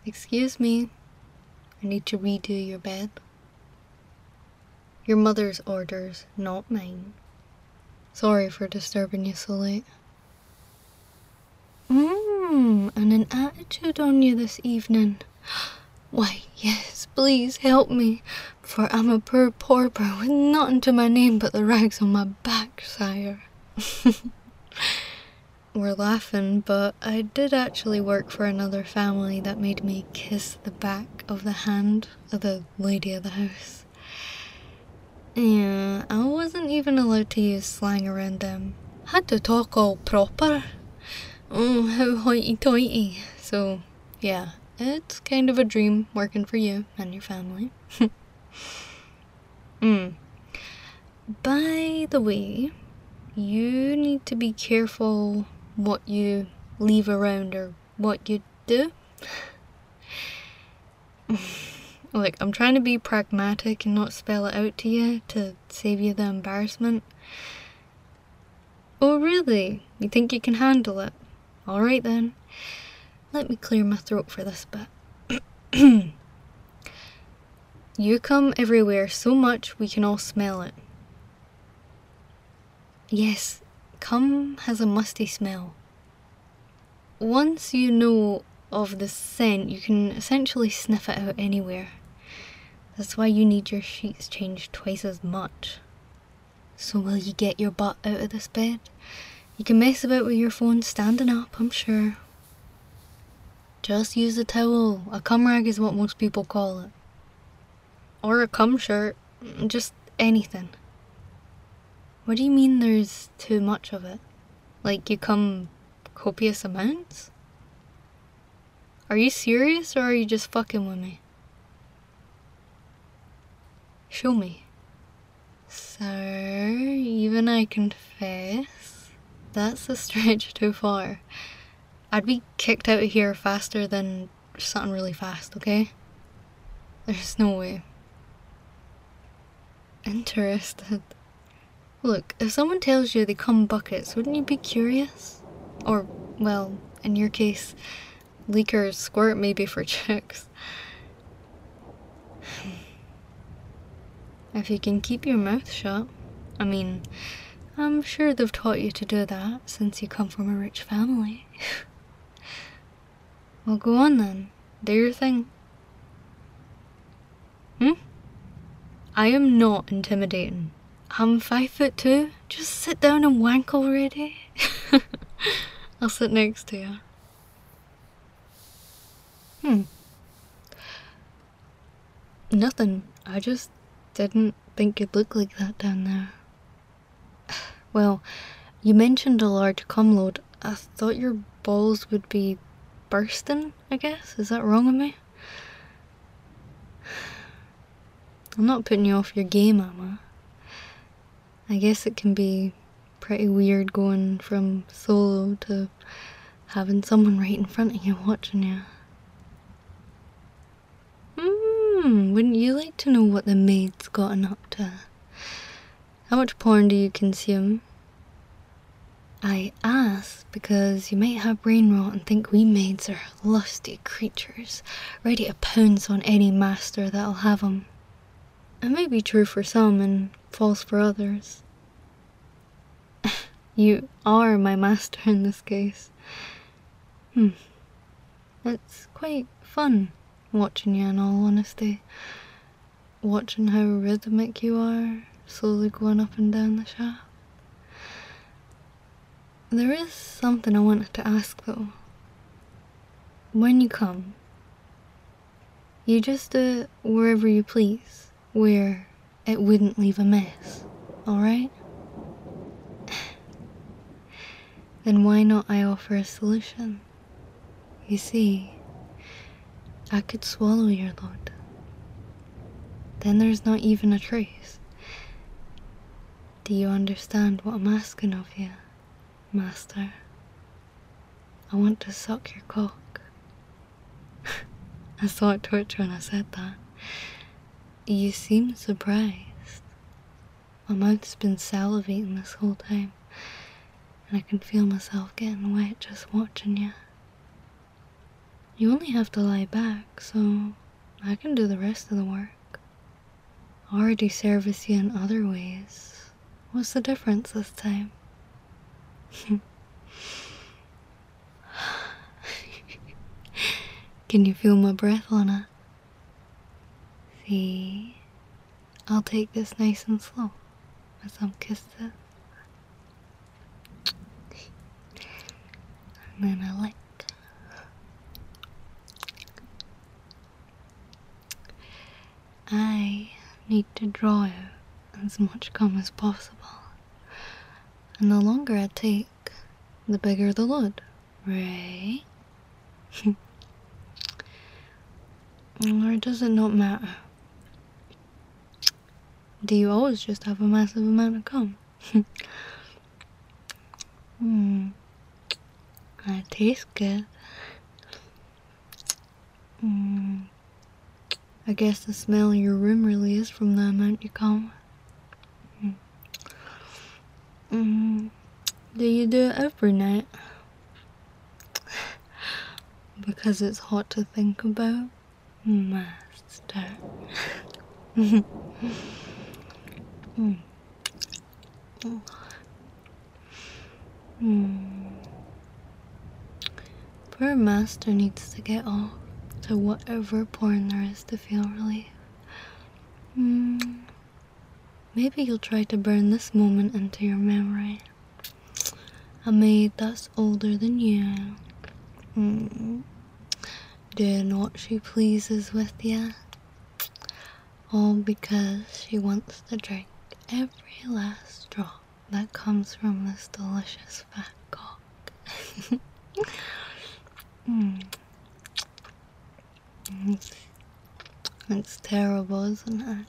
Excuse me, I need to redo your bed. Your mother's orders, not mine. Sorry for disturbing you so late. And an attitude on you this evening. Why, yes, please help me, for I'm a poor pauper with nothing to my name but the rags on my back, sire. We're laughing, but I did actually work for another family that made me kiss the back of the hand of the lady of the house. Yeah, I wasn't even allowed to use slang around them. Had to talk all proper. Oh, how hoity-toity. So, yeah, it's kind of a dream working for you and your family. By the way, you need to be careful what you leave around or what you do. Look, I'm trying to be pragmatic and not spell it out to you to save you the embarrassment. Oh really? You think you can handle it? Alright then. Let me clear my throat for this bit. You come everywhere so much we can all smell it. Yes, cum has a musty smell. Once you know of the scent, you can essentially sniff it out anywhere. That's why you need your sheets changed twice as much. So will you get your butt out of this bed? You can mess about with your phone standing up, I'm sure. Just use a towel. A cum rag is what most people call it. Or a cum shirt. Just anything. What do you mean there's too much of it? Like you cum copious amounts? Are you serious or are you just fucking with me? Show me. Sir, even I confess, that's a stretch too far. I'd be kicked out of here faster than something really fast, okay? There's no way. Interested. Look, if someone tells you they come buckets, wouldn't you be curious? Or, well, in your case, leak or squirt maybe for chicks. If you can keep your mouth shut. I mean, I'm sure they've taught you to do that since you come from a rich family. Well, go on then. Do your thing. I am not intimidating. I'm 5'2". Just sit down and wank already. I'll sit next to you. Nothing. I just didn't think you'd look like that down there. Well, you mentioned a large cum load. I thought your balls would be bursting, I guess. Is that wrong of me? I'm not putting you off your game, am I? I guess it can be pretty weird going from solo to having someone right in front of you watching you. Wouldn't you like to know what the maid's gotten up to? How much porn do you consume? I ask because you might have brain rot and think we maids are lusty creatures, ready to pounce on any master that'll have 'em. It may be true for some and false for others. You are my master in this case. It's quite fun watching you, in all honesty. Watching how rhythmic you are, slowly going up and down the shaft. There is something I wanted to ask though. When you come, you just do it wherever you please, where it wouldn't leave a mess, alright? Then why not I offer a solution? You see, I could swallow your load. Then there's not even a trace. Do you understand what I'm asking of you, master? I want to suck your cock. I saw it twitch when I said that. You seem surprised. My mouth's been salivating this whole time, and I can feel myself getting wet just watching you. You only have to lie back, so I can do the rest of the work. I already service you in other ways. What's the difference this time? Can you feel my breath on it? See? I'll take this nice and slow with some kisses. And then a lick. I need to draw out as much cum as possible. And the longer I take, the bigger the load, right? Or does it not matter? Do you always just have a massive amount of cum? That tastes good. I guess the smell of your room really is from the amount you cum. Do you do it every night? Because it's hot to think about, master. Poor master needs to get off to whatever porn there is to feel relief. Maybe you'll try to burn this moment into your memory. A maid that's older than you. Doing what she pleases with you. All because she wants to drink every last drop that comes from this delicious fat cock. It's terrible, isn't it?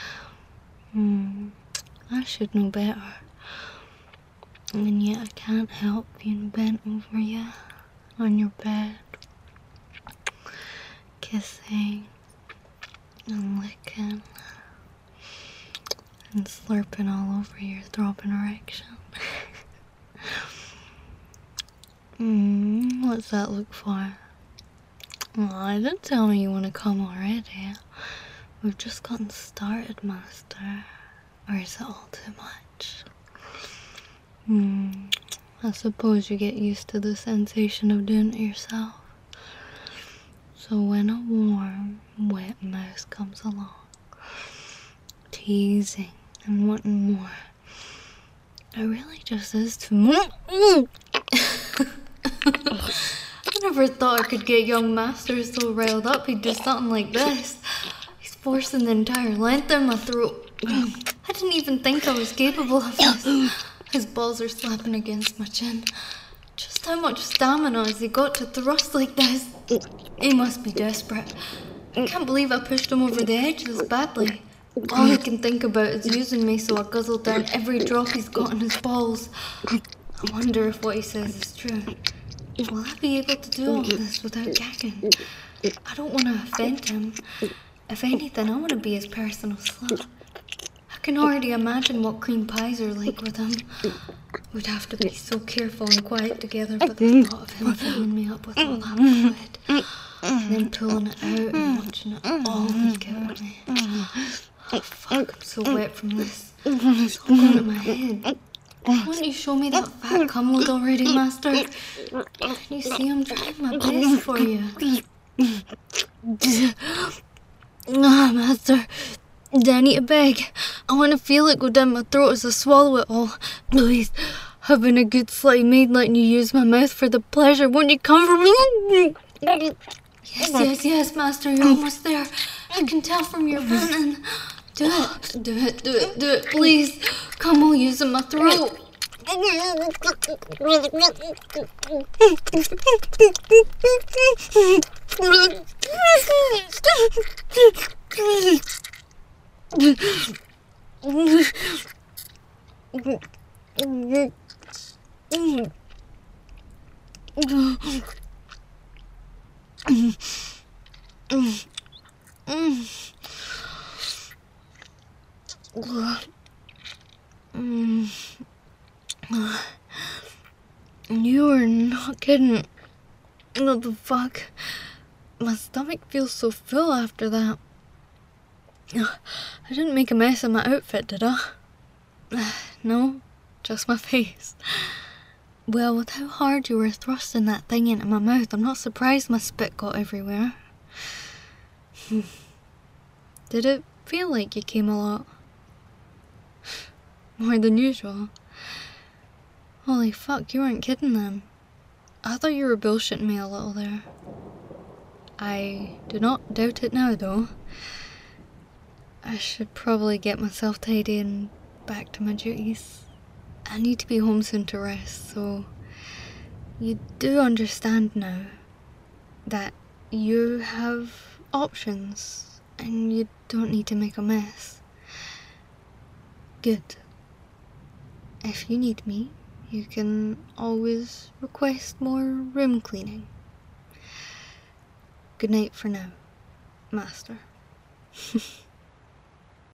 I should know better. And yet I can't help being bent over you on your bed, kissing and licking and slurping all over your throbbing erection. What's that look for? Oh, don't tell me you want to come already. We've just gotten started, master. Or is it all too much? I suppose you get used to the sensation of doing it yourself. So when a warm, wet mouse comes along, teasing and wanting more, it really just is too much. I never thought I could get young master so riled up he'd do something like this. He's forcing the entire length of my throat. I didn't even think I was capable of this. His balls are slapping against my chin. Just how much stamina has he got to thrust like this? He must be desperate. I can't believe I pushed him over the edge this badly. All he can think about is using me so I guzzle down every drop he's got in his balls. I wonder if what he says is true. Will I be able to do all this without gagging? I don't want to offend him. If anything, I want to be his personal slut. I can already imagine what cream pies are like with him. We'd have to be so careful and quiet together, but the thought of him filling me up with all that fluid, and then pulling it out and watching it all leak out of me. Oh fuck, I'm so wet from this. It's all gone to my head. Why don't you show me that fat cum load already, master? Can you see I'm trying my best for you? Master, Danny, I beg. I want to feel it go down my throat as I swallow it all. Please, I've been a good slutty maid letting you use my mouth for the pleasure. Won't you come for me? Yes, master, you're almost there. I can tell from your panting. Do it, please. Come on, using my throat. You are not kidding. What the fuck? My stomach feels so full after that. I didn't make a mess of my outfit, did I? No, just my face. Well, with how hard you were thrusting that thing into my mouth, I'm not surprised my spit got everywhere. Did it feel like you came a lot? More than usual? Holy fuck, you weren't kidding then. I thought you were bullshitting me a little there. I do not doubt it now, though. I should probably get myself tidy and back to my duties. I need to be home soon to rest, so you do understand now that you have options and you don't need to make a mess. Good. If you need me, you can always request more room cleaning. Good night for now, Master.